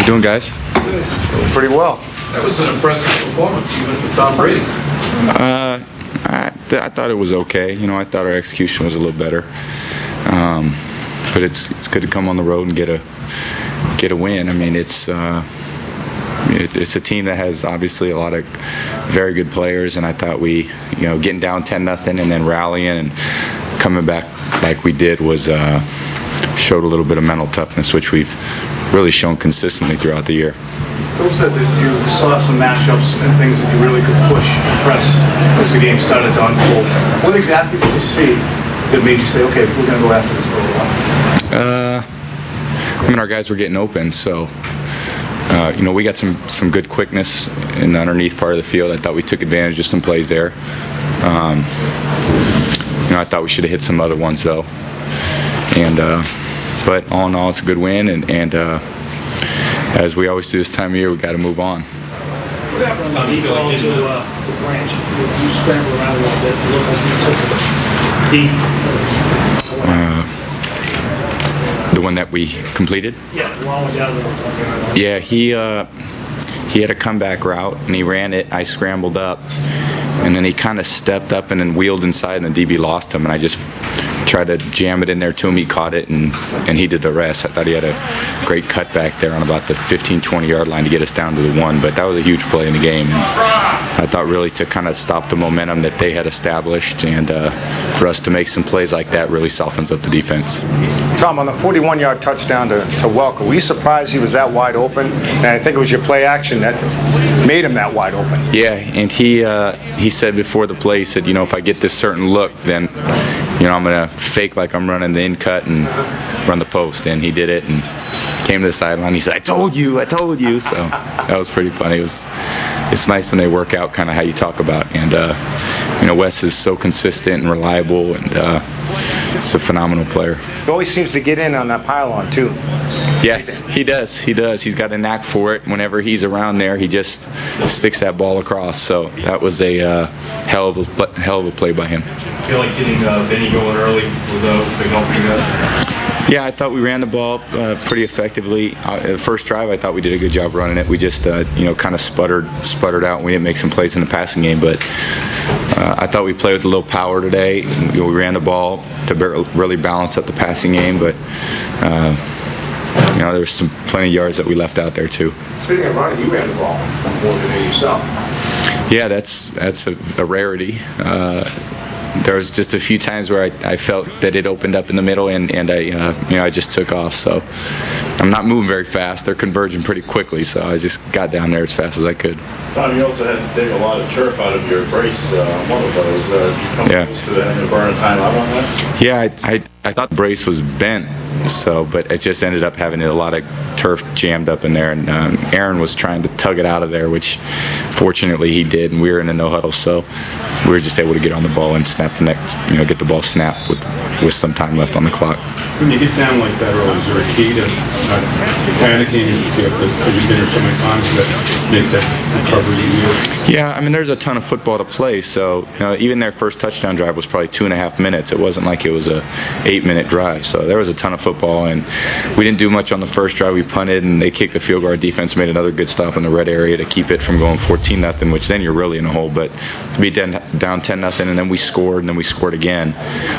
Doing, guys? Pretty well. That was an impressive performance, even for Tom Brady. I thought it was okay. I thought our execution was a little better. But it's good to come on the road and get a win. I mean, it's a team that has obviously a lot of very good players, and I thought we, getting down 10-0 and then rallying and coming back like we did was showed a little bit of mental toughness, which we've really shown consistently throughout the year. Phil said that you saw some matchups and things that you really could push and press as the game started to unfold. What exactly did you see that made you say, okay, we're going to go after this for a while? Our guys were getting open, so we got some good quickness in the underneath part of the field. I thought we took advantage of some plays there. I thought we should have hit some other ones though. But all in all, it's a good win, and as we always do this time of year, we got to move on. What happened on the ball to the branch? You scrambled around a little bit. It looked like you took it deep. The one that we completed? Yeah, the one down there. Yeah, he had a comeback route, and he ran it. I scrambled up, and then he kind of stepped up and then wheeled inside, and the DB lost him, and I just tried to jam it in there to him. He caught it, and he did the rest. I thought he had a great cutback there on about the 15, 20-yard line to get us down to the one, but that was a huge play in the game. And I thought really to kind of stop the momentum that they had established, and for us to make some plays like that really softens up the defense. Tom, on the 41-yard touchdown to Welker, were you surprised he was that wide open? And I think it was your play action that made him that wide open. Yeah, and he said before the play, he said, if I get this certain look, then I'm going to fake like I'm running the in cut and run the post. And he did it and came to the sideline. He said, I told you. So that was pretty funny. It's nice when they work out kind of how you talk about. And, Wes is so consistent and reliable, and it's a phenomenal player. He always seems to get in on that pylon, too. Yeah, he does. He's got a knack for it. Whenever he's around there, he just sticks that ball across. So that was a hell of a play by him. I feel like getting Benny going early was a big help for you guys. Yeah, I thought we ran the ball pretty effectively. The first drive, I thought we did a good job running it. We just, kind of sputtered out, and we didn't make some plays in the passing game. But I thought we played with a little power today. We ran the ball to really balance up the passing game, but there's some plenty of yards that we left out there too. Speaking of running, you ran the ball more than any yourself. Yeah, that's a rarity. There was just a few times where I felt that it opened up in the middle, and I just took off. So I'm not moving very fast. They're converging pretty quickly, so I just got down there as fast as I could. Tom, you also had to dig a lot of turf out of your brace on one of those. Did you come close to having to burn a timeout on that? Yeah, I thought the brace was bent, but it just ended up having a lot of turf jammed up in there, and Aaron was trying to tug it out of there, which fortunately he did, and we were in a no huddle, so we were just able to get on the ball and snap the next, get the ball snapped with some time left on the clock. When you get down like that early, is there a key to not panicking? You have to been so many times that make that recovery easier? Yeah, there's a ton of football to play, so even their first touchdown drive was probably 2.5 minutes. It wasn't like it was a 8-minute drive, so there was a ton of football, and we didn't do much on the first drive. We punted, and they kicked the field goal. Our defense made another good stop in the red area to keep it from going 14-0, which then you're really in a hole. But to be down 10-0, and then we scored, and then we scored again.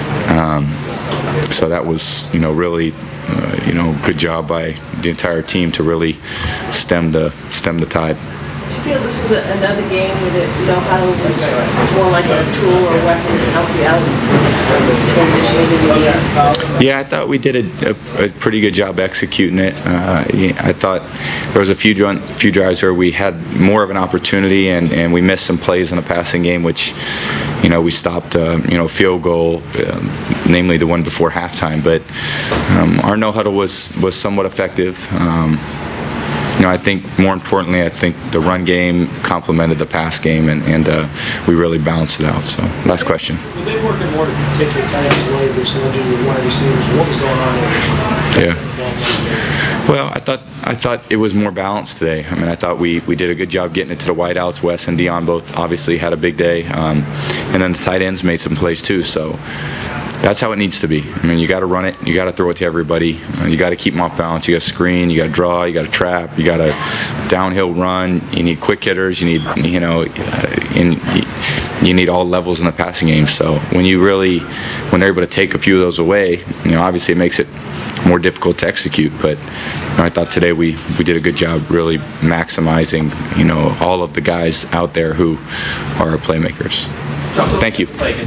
So that was, really, good job by the entire team to really stem the tide. Do you feel this was another game where Huddle was more like a tool or weapon to help you out transitioning into the game? Yeah, I thought we did a pretty good job executing it. I thought there was a few drives where we had more of an opportunity, and we missed some plays in the passing game, which we stopped field goal, namely the one before halftime. But our no huddle was somewhat effective. I think more importantly, the run game complemented the pass game, and we really balanced it out. So, last question. Were they working more to take your guys away versus with one of the receivers? What was going on there? Yeah. Well, I thought it was more balanced today. I thought we did a good job getting it to the wideouts. Wes and Dion both obviously had a big day, and then the tight ends made some plays too. So that's how it needs to be. I mean, you got to run it, you got to throw it to everybody, you got to keep them off balance, you got to screen, you got to draw, you got to trap, you got to downhill run. You need quick hitters. You need you need all levels in the passing game. So when they're able to take a few of those away, obviously it makes it more difficult to execute. But I thought today we did a good job really maximizing all of the guys out there who are our playmakers. Thank you.